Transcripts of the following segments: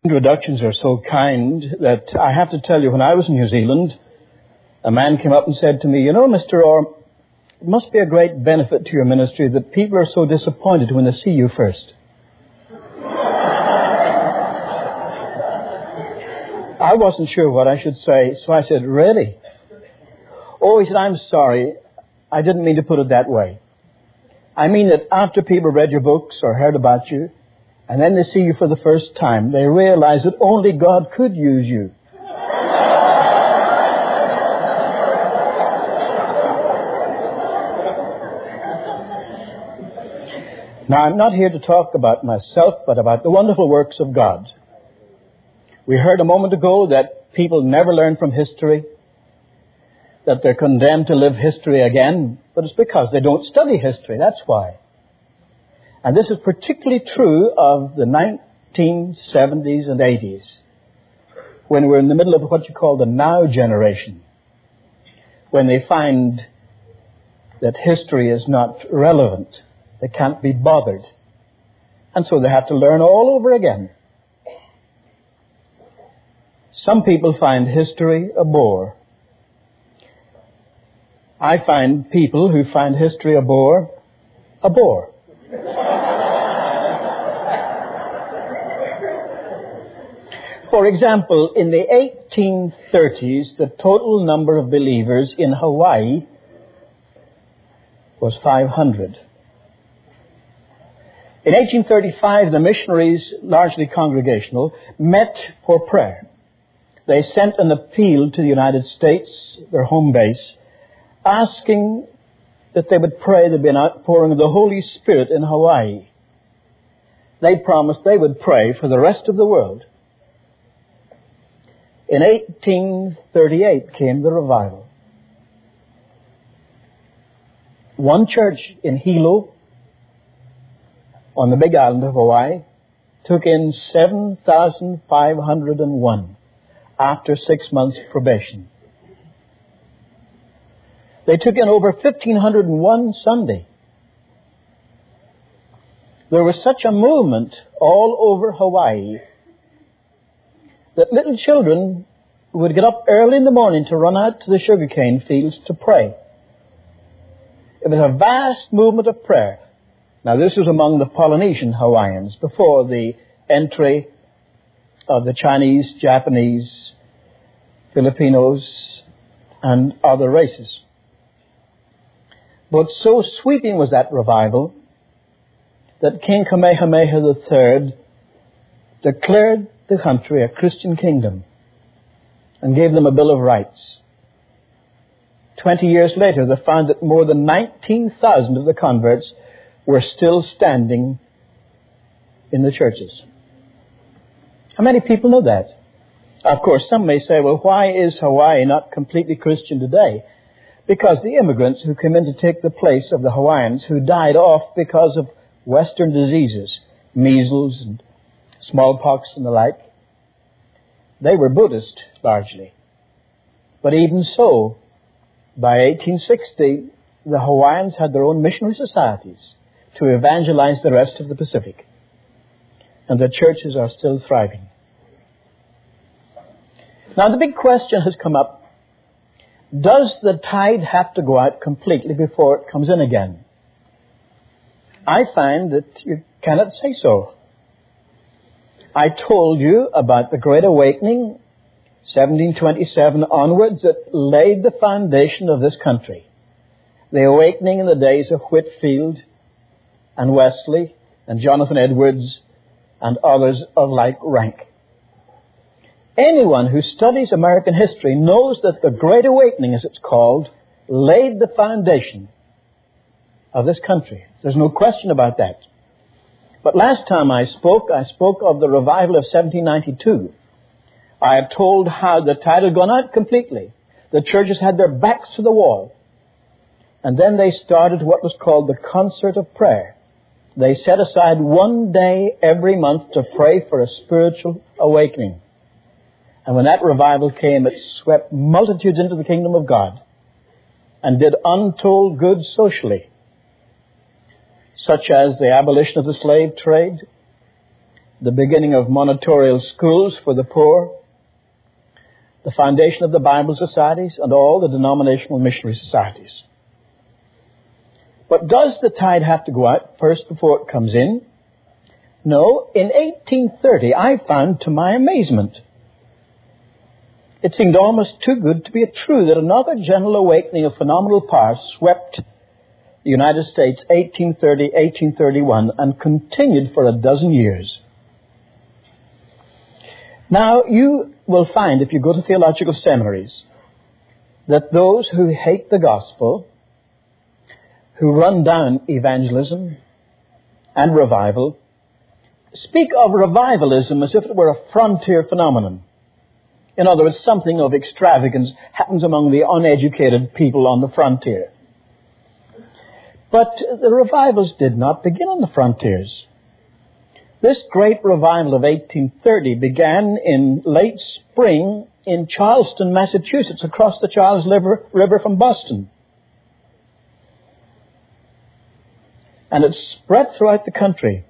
Introductions are so kind that I have to tell you, when I was in New Zealand, a man came up and said to me, "You know, Mr. Orr, it must be a great benefit to your ministry that people are so disappointed when they see you first." I wasn't sure what I should say, so I said, "Really?" "Oh," he said, "I'm sorry. I didn't mean to put it that way. I mean that after people read your books or heard about you, and then they see you for the first time, they realize that only God could use you." Now, I'm not here to talk about myself, but about the wonderful works of God. We heard a moment ago that people never learn from history, that they're condemned to live history again, but it's because they don't study history, that's why. And this is particularly true of the 1970s and 80s, when we're in the middle of what you call the now generation, when they find that history is not relevant, they can't be bothered, and so they have to learn all over again. Some people find history a bore. I find people who find history a bore. For example, in the 1830s, the total number of believers in Hawaii was 500. In 1835, the missionaries, largely congregational, met for prayer. They sent an appeal to the United States, their home base, asking that they would pray there'd be an outpouring of the Holy Spirit in Hawaii. They promised they would pray for the rest of the world. In 1838 came the revival. One church in Hilo, on the big island of Hawaii, took in 7,501 after 6 months probation. They took in over 1,501 Sunday. There was such a movement all over Hawaii that little children would get up early in the morning to run out to the sugarcane fields to pray. It was a vast movement of prayer. Now, this was among the Polynesian Hawaiians before the entry of the Chinese, Japanese, Filipinos, and other races. But so sweeping was that revival that King Kamehameha III declared the country a Christian kingdom and gave them a Bill of Rights. 20 years later, they found that more than 19,000 of the converts were still standing in the churches. How many people know that? Of course, some may say, well, why is Hawaii not completely Christian today? Because the immigrants who came in to take the place of the Hawaiians who died off because of Western diseases, measles and smallpox and the like, they were Buddhist largely. But even so, by 1860, the Hawaiians had their own missionary societies to evangelize the rest of the Pacific. And the churches are still thriving. Now, the big question has come up. Does the tide have to go out completely before it comes in again? I find that you cannot say so. I told you about the Great Awakening, 1727 onwards, that laid the foundation of this country. The awakening in the days of Whitefield and Wesley and Jonathan Edwards and others of like rank. Anyone who studies American history knows that the Great Awakening, as it's called, laid the foundation of this country. There's no question about that. But last time I spoke of the revival of 1792. I had told how the tide had gone out completely. The churches had their backs to the wall. And then they started what was called the Concert of Prayer. They set aside one day every month to pray for a spiritual awakening. And when that revival came, it swept multitudes into the kingdom of God and did untold good socially, such as the abolition of the slave trade, the beginning of monitorial schools for the poor, the foundation of the Bible societies, and all the denominational missionary societies. But does the tide have to go out first before it comes in? No. In 1830, I found, to my amazement, it seemed almost too good to be true that another general awakening of phenomenal power swept the United States 1830, 1831, and continued for a dozen years. Now, you will find, if you go to theological seminaries, that those who hate the gospel, who run down evangelism and revival, speak of revivalism as if it were a frontier phenomenon. In other words, something of extravagance happens among the uneducated people on the frontier. But the revivals did not begin on the frontiers. This great revival of 1830 began in late spring in Charleston, Massachusetts, across the Charles River from Boston. And it spread throughout the country.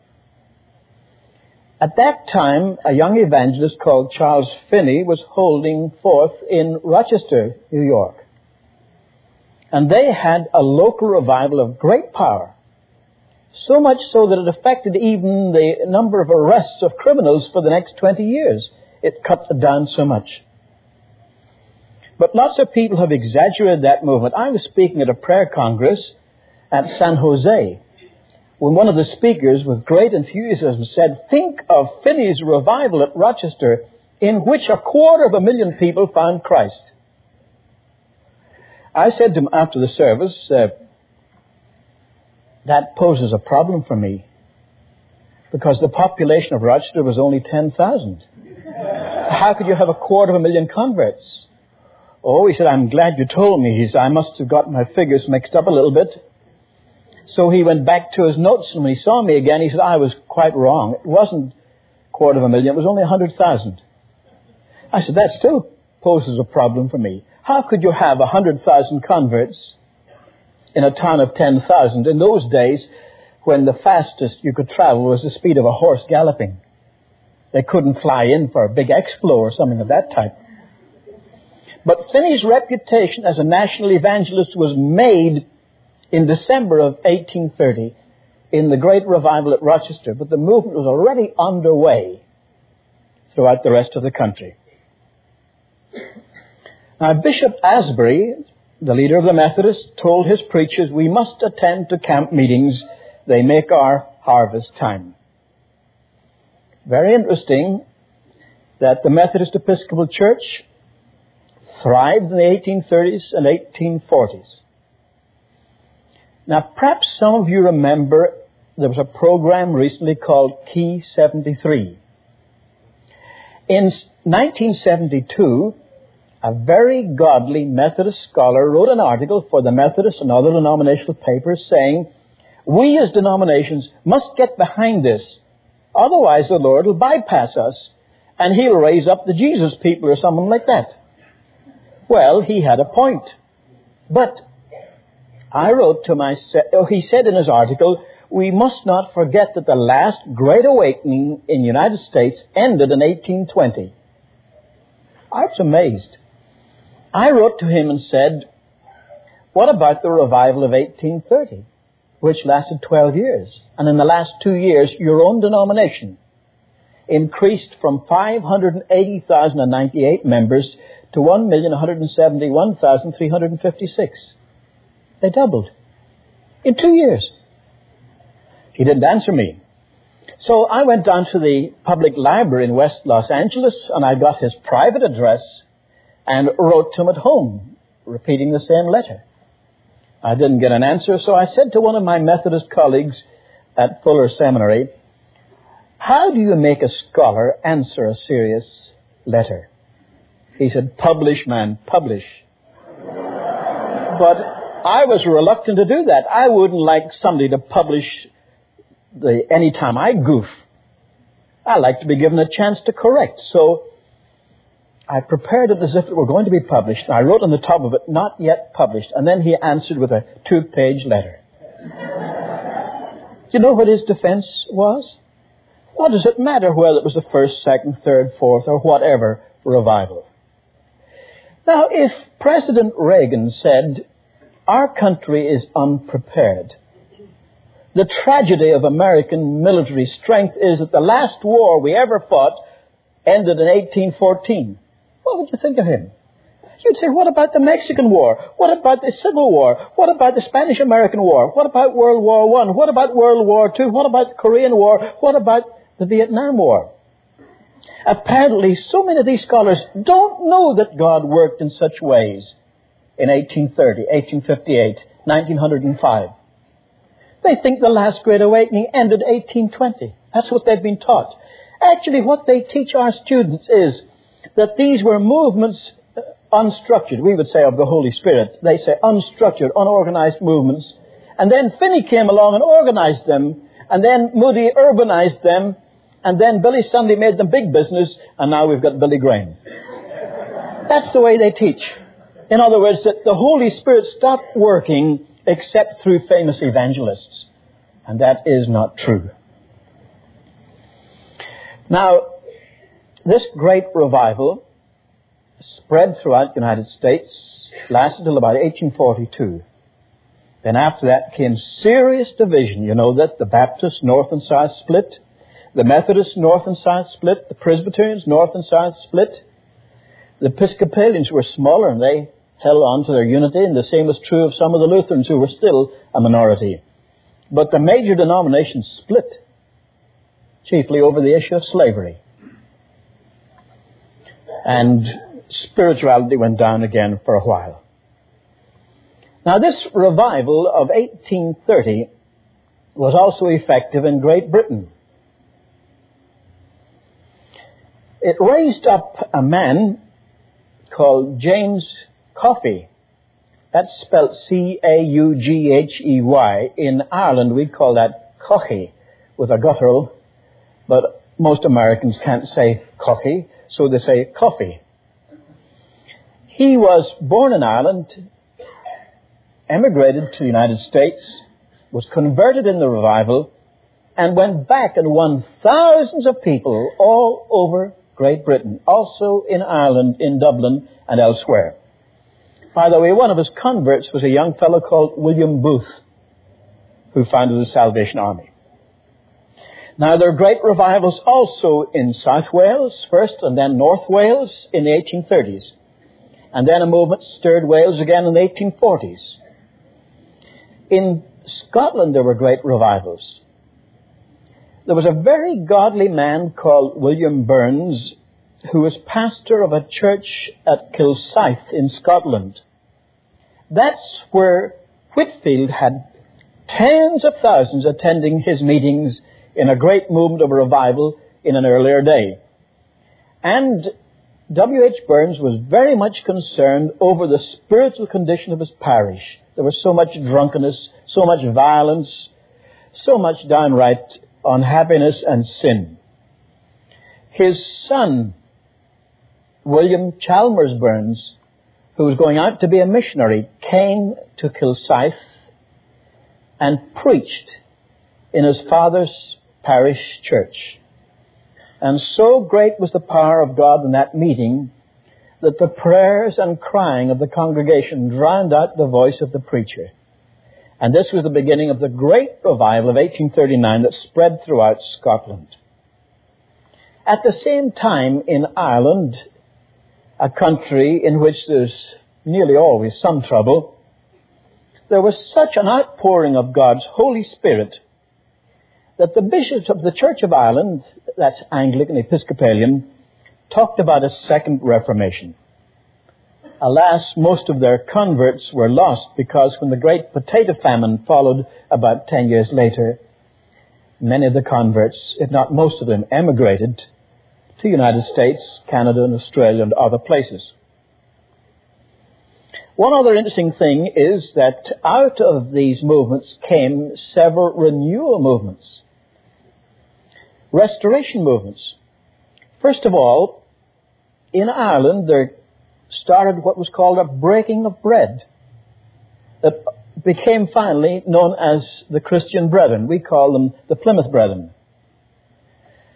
At that time, a young evangelist called Charles Finney was holding forth in Rochester, New York. And they had a local revival of great power. So much so that it affected even the number of arrests of criminals for the next 20 years. It cut them down so much. But lots of people have exaggerated that movement. I was speaking at a prayer congress at San Jose, when one of the speakers with great enthusiasm said, think of Finney's revival at Rochester, in which 250,000 people found Christ. I said to him after the service, that poses a problem for me, because the population of Rochester was only 10,000. How could you have 250,000 converts? Oh, he said, I'm glad you told me. He said, I must have got my figures mixed up a little bit. So he went back to his notes, and when he saw me again, he said, I was quite wrong. It wasn't 250,000, it was only 100,000. I said, that still poses a problem for me. How could you have 100,000 converts in a town of 10,000 in those days when the fastest you could travel was the speed of a horse galloping? They couldn't fly in for a big explo or something of that type. But Finney's reputation as a national evangelist was made in December of 1830 in the great revival at Rochester, but the movement was already underway throughout the rest of the country. Now, Bishop Asbury, the leader of the Methodists, told his preachers, we must attend to camp meetings. They make our harvest time. Very interesting that the Methodist Episcopal Church thrived in the 1830s and 1840s. Now, perhaps some of you remember there was a program recently called Key 73. In 1972, a very godly Methodist scholar wrote an article for the Methodist and other denominational papers saying, we as denominations must get behind this. Otherwise the Lord will bypass us and He'll raise up the Jesus people or someone like that. Well, he had a point. But I wrote to myself, he said in his article, we must not forget that the last great awakening in the United States ended in 1820. I was amazed. I wrote to him and said, what about the revival of 1830, which lasted 12 years? And in the last 2 years, your own denomination increased from 580,098 members to 1,171,356. They doubled in 2 years. He didn't answer me. So I went down to the public library in West Los Angeles, and I got his private address and wrote to him at home, repeating the same letter. I didn't get an answer, so I said to one of my Methodist colleagues at Fuller Seminary, how do you make a scholar answer a serious letter? He said, publish, man, publish. But I was reluctant to do that. I wouldn't like somebody to publish any time I goof. I like to be given a chance to correct. So I prepared it as if it were going to be published. I wrote on the top of it, not yet published. And then he answered with a 2-page letter. Do you know what his defense was? What does it matter whether it was the first, second, third, fourth, or whatever revival? Now, if President Reagan said, our country is unprepared, the tragedy of American military strength is that the last war we ever fought ended in 1814, what would you think of him? You'd say, what about the Mexican War? What about the Civil War? What about the Spanish-American War? What about World War I? What about World War II? What about the Korean War? What about the Vietnam War? Apparently, so many of these scholars don't know that God worked in such ways in 1830, 1858, 1905. They think the last Great Awakening ended 1820. That's what they've been taught. Actually, what they teach our students is that these were movements unstructured, we would say, of the Holy Spirit. They say unstructured, unorganized movements. And then Finney came along and organized them. And then Moody urbanized them. And then Billy Sunday made them big business. And now we've got Billy Graham. That's the way they teach. In other words, that the Holy Spirit stopped working except through famous evangelists. And that is not true. Now, this great revival spread throughout the United States, lasted till about 1842. Then after that came serious division. You know that the Baptists, north and south, split. The Methodists, north and south, split. The Presbyterians, north and south, split. The Episcopalians were smaller and they held on to their unity, and the same was true of some of the Lutherans who were still a minority. But the major denominations split, chiefly over the issue of slavery. And spirituality went down again for a while. Now, this revival of 1830 was also effective in Great Britain. It raised up a man called James Coffey. That's spelled C-A-U-G-H-E-Y. In Ireland, we'd call that Cochey with a guttural, but most Americans can't say Cochey, so they say Coffey. He was born in Ireland, emigrated to the United States, was converted in the revival, and went back and won thousands of people all over Great Britain, also in Ireland, in Dublin, and elsewhere. By the way, one of his converts was a young fellow called William Booth, who founded the Salvation Army. Now, there are great revivals also in South Wales first, and then North Wales in the 1830s. And then a movement stirred Wales again in the 1840s. In Scotland, there were great revivals. There was a very godly man called William Burns, who was pastor of a church at Kilsyth in Scotland. That's where Whitefield had tens of thousands attending his meetings in a great movement of revival in an earlier day. And W.H. Burns was very much concerned over the spiritual condition of his parish. There was so much drunkenness, so much violence, so much downright unhappiness and sin. His son, William Chalmers Burns, who was going out to be a missionary, came to Kilsyth and preached in his father's parish church. And so great was the power of God in that meeting that the prayers and crying of the congregation drowned out the voice of the preacher. And this was the beginning of the great revival of 1839 that spread throughout Scotland. At the same time, in Ireland, a country in which there's nearly always some trouble, there was such an outpouring of God's Holy Spirit that the bishops of the Church of Ireland, that's Anglican, Episcopalian, talked about a second Reformation. Alas, most of their converts were lost because when the great potato famine followed about 10 years later, many of the converts, if not most of them, emigrated to the United States, Canada, and Australia, and other places. One other interesting thing is that out of these movements came several renewal movements, restoration movements. First of all, in Ireland, there started what was called a breaking of bread that became finally known as the Christian Brethren. We call them the Plymouth Brethren.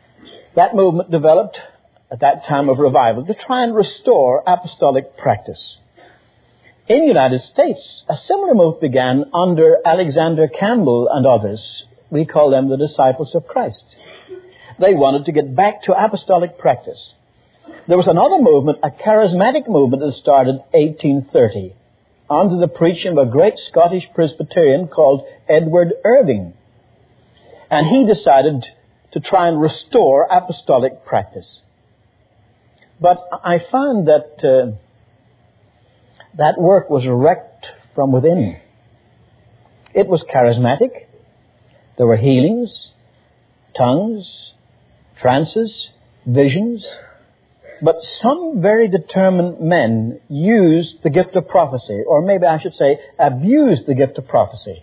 That movement developed at that time of revival to try and restore apostolic practice. In the United States, a similar move began under Alexander Campbell and others. We call them the Disciples of Christ. They wanted to get back to apostolic practice. There was another movement, a charismatic movement that started 1830 under the preaching of a great Scottish Presbyterian called Edward Irving. And he decided to try and restore apostolic practice. But I found that that work was wrecked from within. It was charismatic. There were healings, tongues, trances, visions. But some very determined men used the gift of prophecy, or maybe I should say abused the gift of prophecy,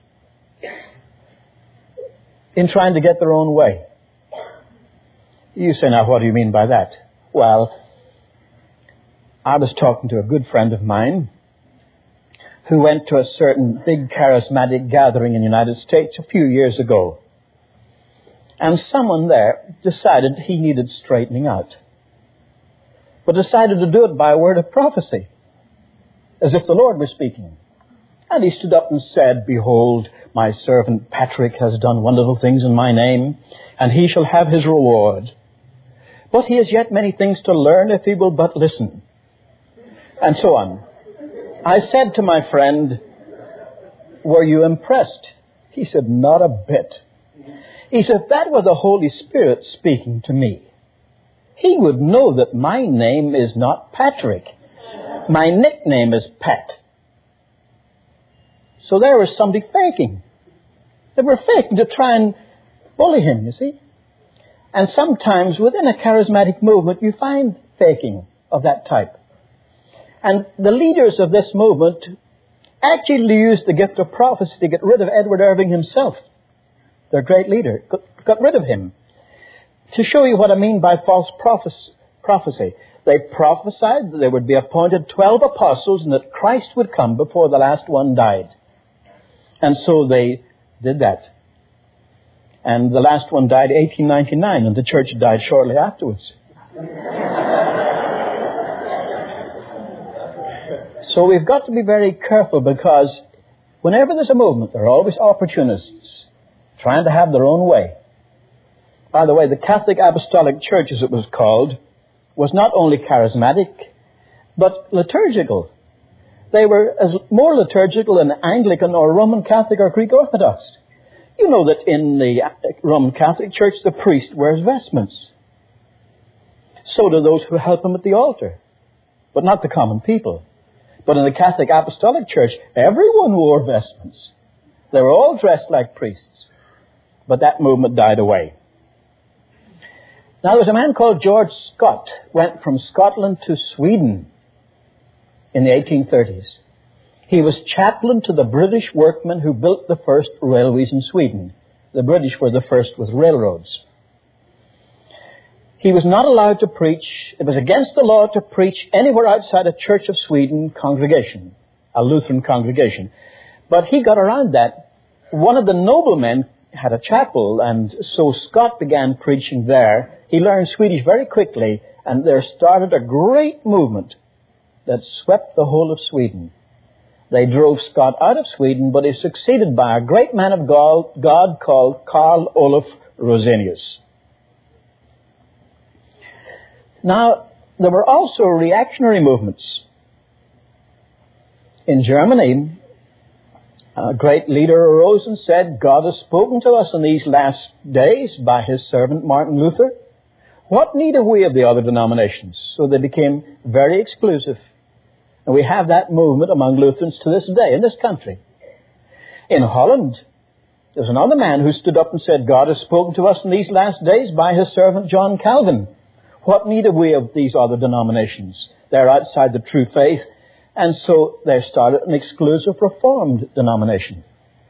in trying to get their own way. You say, now, what do you mean by that? Well, I was talking to a good friend of mine who went to a certain big charismatic gathering in the United States a few years ago. And someone there decided he needed straightening out, but decided to do it by a word of prophecy, as if the Lord were speaking. And he stood up and said, "Behold, my servant Patrick has done wonderful things in my name, and he shall have his reward. But he has yet many things to learn if he will but listen." And so on. I said to my friend, "Were you impressed?" He said, "Not a bit." He said, "That was the Holy Spirit speaking to me. He would know that my name is not Patrick. My nickname is Pat." So there was somebody faking. They were faking to try and bully him, you see. And sometimes within a charismatic movement, you find faking of that type. And the leaders of this movement actually used the gift of prophecy to get rid of Edward Irving himself, their great leader. Got rid of him. To show you what I mean by false prophecy, they prophesied that there would be appointed 12 apostles and that Christ would come before the last one died. And so they did that. And the last one died in 1899, and the church died shortly afterwards. So we've got to be very careful, because whenever there's a movement, there are always opportunists trying to have their own way. By the way, the Catholic Apostolic Church, as it was called, was not only charismatic, but liturgical. They were as more liturgical than Anglican or Roman Catholic or Greek Orthodox. You know that in the Roman Catholic Church, the priest wears vestments. So do those who help him at the altar, but not the common people. But in the Catholic Apostolic Church, everyone wore vestments. They were all dressed like priests. But that movement died away. Now, there was a man called George Scott, went from Scotland to Sweden in the 1830s. He was chaplain to the British workmen who built the first railways in Sweden. The British were the first with railroads. He was not allowed to preach. It was against the law to preach anywhere outside a Church of Sweden congregation, a Lutheran congregation. But he got around that. One of the noblemen had a chapel, and so Scott began preaching there. He learned Swedish very quickly, and there started a great movement that swept the whole of Sweden. They drove Scott out of Sweden, but he was succeeded by a great man of God called Karl Olof Rosenius. Now, there were also reactionary movements. In Germany, a great leader arose and said, "God has spoken to us in these last days by his servant Martin Luther. What need have we of the other denominations?" So they became very exclusive. And we have that movement among Lutherans to this day in this country. In Holland, there's another man who stood up and said, "God has spoken to us in these last days by his servant John Calvin. What need have we of these other denominations? They're outside the true faith." And so they started an exclusive Reformed denomination.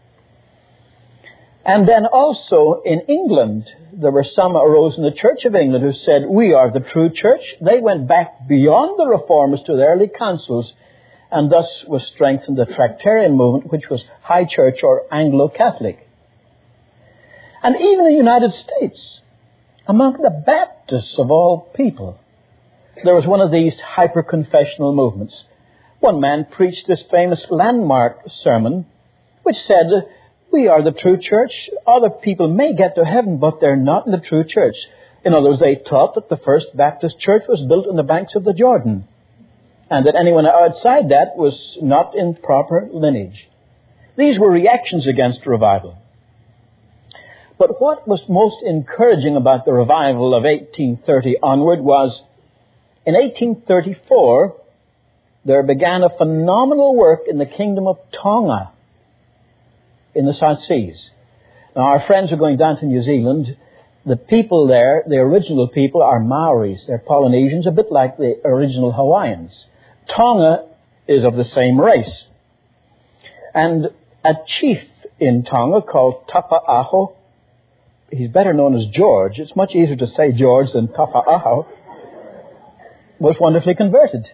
And then also in England, there were some arose in the Church of England who said, "We are the true church." They went back beyond the Reformers to the early councils, and thus was strengthened the Tractarian movement, which was High Church or Anglo-Catholic. And even in the United States, among the Baptists of all people. There was one of these hyper-confessional movements. One man preached this famous landmark sermon, which said, we are the true church. Other people may get to heaven, but they're not in the true church. In other words, they taught that the first Baptist church was built on the banks of the Jordan, and that anyone outside that was not in proper lineage. These were reactions against revival. But what was most encouraging about the revival of 1830 onward was, in 1834, there began a phenomenal work in the kingdom of Tonga in the South Seas. Now, our friends are going down to New Zealand. The people there, the original people, are Maoris. They're Polynesians, a bit like the original Hawaiians. Tonga is of the same race. And a chief in Tonga called Tapa'aho, he's better known as George. It's much easier to say George than Tapa'aho, was wonderfully converted.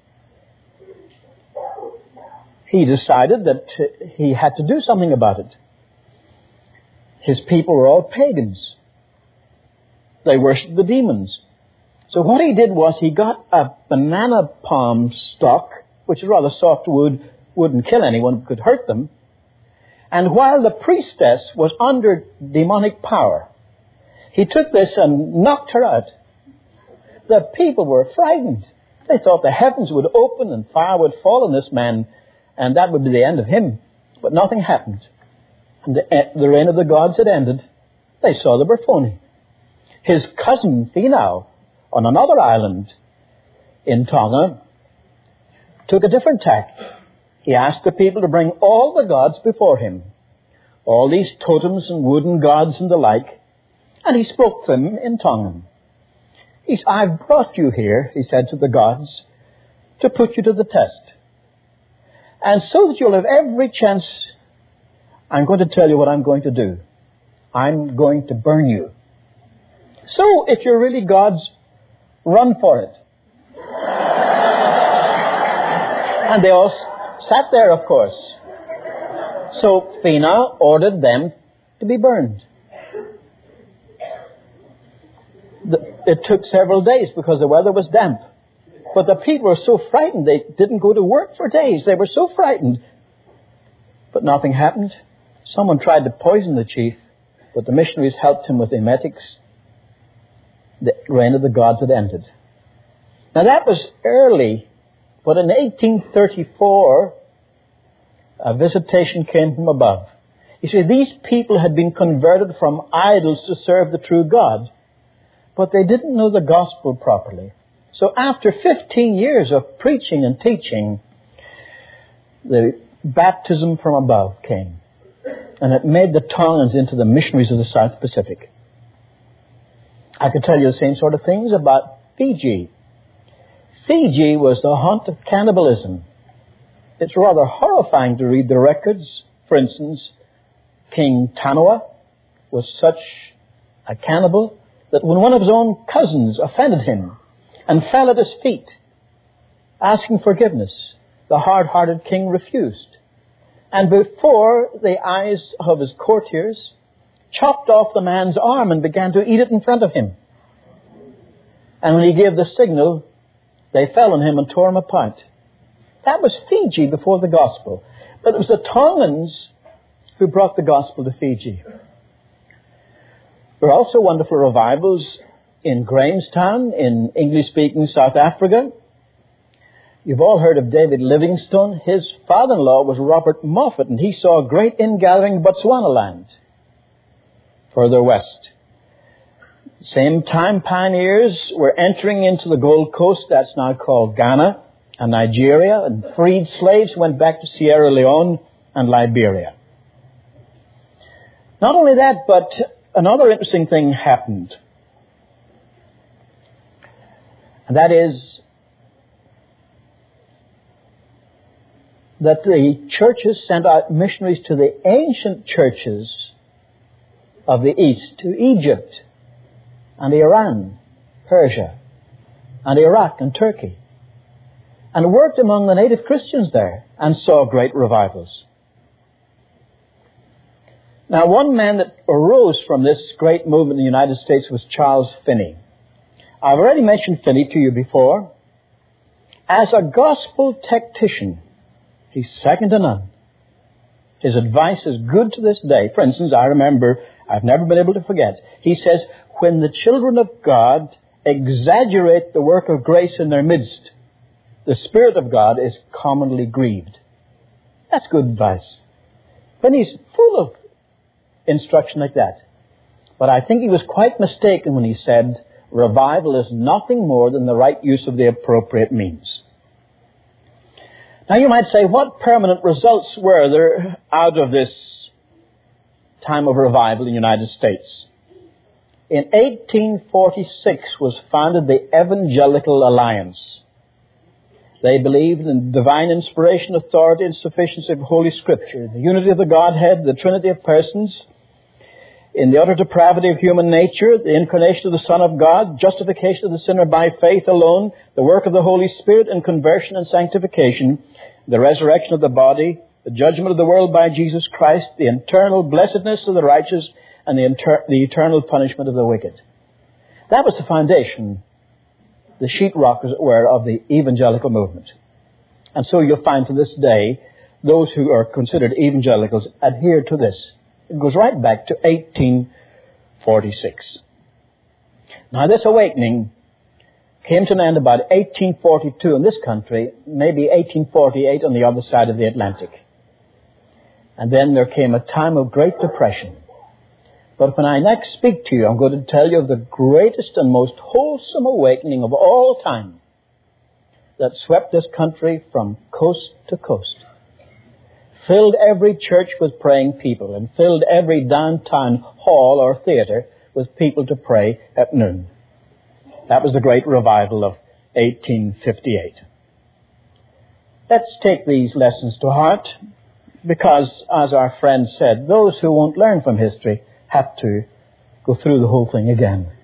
He decided that he had to do something about it. His people were all pagans. They worshipped the demons. So what he did was he got a banana palm stalk, which is rather soft wood, wouldn't kill anyone, could hurt them. And while the priestess was under demonic power, he took this and knocked her out. The people were frightened. They thought the heavens would open and fire would fall on this man, and that would be the end of him. But nothing happened. And the reign of the gods had ended. They saw they were phony. His cousin, Finau, on another island in Tonga, took a different tack. He asked the people to bring all the gods before him, all these totems and wooden gods and the like, and he spoke to them in Tongan. He said, I've brought you here, he said to the gods, to put you to the test. And so that you'll have every chance, I'm going to tell you what I'm going to do. I'm going to burn you. So, if you're really gods, run for it. And they all sat there, of course. So, Finau ordered them to be burned. It took several days because the weather was damp. But the people were so frightened, they didn't go to work for days. They were so frightened. But nothing happened. Someone tried to poison the chief, but the missionaries helped him with emetics. The reign of the gods had ended. Now that was early, but in 1834, a visitation came from above. You see, these people had been converted from idols to serve the true God, but they didn't know the gospel properly. So after 15 years of preaching and teaching, the baptism from above came, and it made the Tongans into the missionaries of the South Pacific. I could tell you the same sort of things about Fiji. Fiji was the haunt of cannibalism. It's rather horrifying to read the records. For instance, King Tanoa was such a cannibal that when one of his own cousins offended him and fell at his feet, asking forgiveness, the hard-hearted king refused. And before the eyes of his courtiers, chopped off the man's arm and began to eat it in front of him. And when he gave the signal, they fell on him and tore him apart. That was Fiji before the gospel. But it was the Tongans who brought the gospel to Fiji. There are also wonderful revivals in Grahamstown, in English-speaking South Africa. You've all heard of David Livingstone. His father-in-law was Robert Moffat, and he saw a great ingathering in Botswanaland, further west. Same time, pioneers were entering into the Gold Coast, that's now called Ghana, and Nigeria, and freed slaves went back to Sierra Leone and Liberia. Not only that, but another interesting thing happened. And that is that the churches sent out missionaries to the ancient churches of the East, to Egypt and Iran, Persia, and Iraq and Turkey, and worked among the native Christians there and saw great revivals. Now, one man that arose from this great movement in the United States was Charles Finney. I've already mentioned Finney to you before. As a gospel tactician, he's second to none. His advice is good to this day. For instance, I remember, I've never been able to forget, he says, when the children of God exaggerate the work of grace in their midst, the Spirit of God is commonly grieved. That's good advice. Finney's full of instruction like that. But I think he was quite mistaken when he said, revival is nothing more than the right use of the appropriate means. Now you might say, what permanent results were there out of this time of revival in the United States? In 1846 was founded the Evangelical Alliance. They believed in divine inspiration, authority, and sufficiency of Holy Scripture, the unity of the Godhead, the Trinity of persons, in the utter depravity of human nature, the incarnation of the Son of God, justification of the sinner by faith alone, the work of the Holy Spirit in conversion and sanctification, the resurrection of the body, the judgment of the world by Jesus Christ, the eternal blessedness of the righteous, and the eternal punishment of the wicked. That was the foundation, the sheetrock, as it were, of the evangelical movement. And so you'll find to this day, those who are considered evangelicals adhere to this. It goes right back to 1846. Now, this awakening came to an end about 1842 in this country, maybe 1848 on the other side of the Atlantic. And then there came a time of great depression. But when I next speak to you, I'm going to tell you of the greatest and most wholesome awakening of all time that swept this country from coast to coast, filled every church with praying people, and filled every downtown hall or theater with people to pray at noon. That was the great revival of 1858. Let's take these lessons to heart, because, as our friend said, those who won't learn from history have to go through the whole thing again.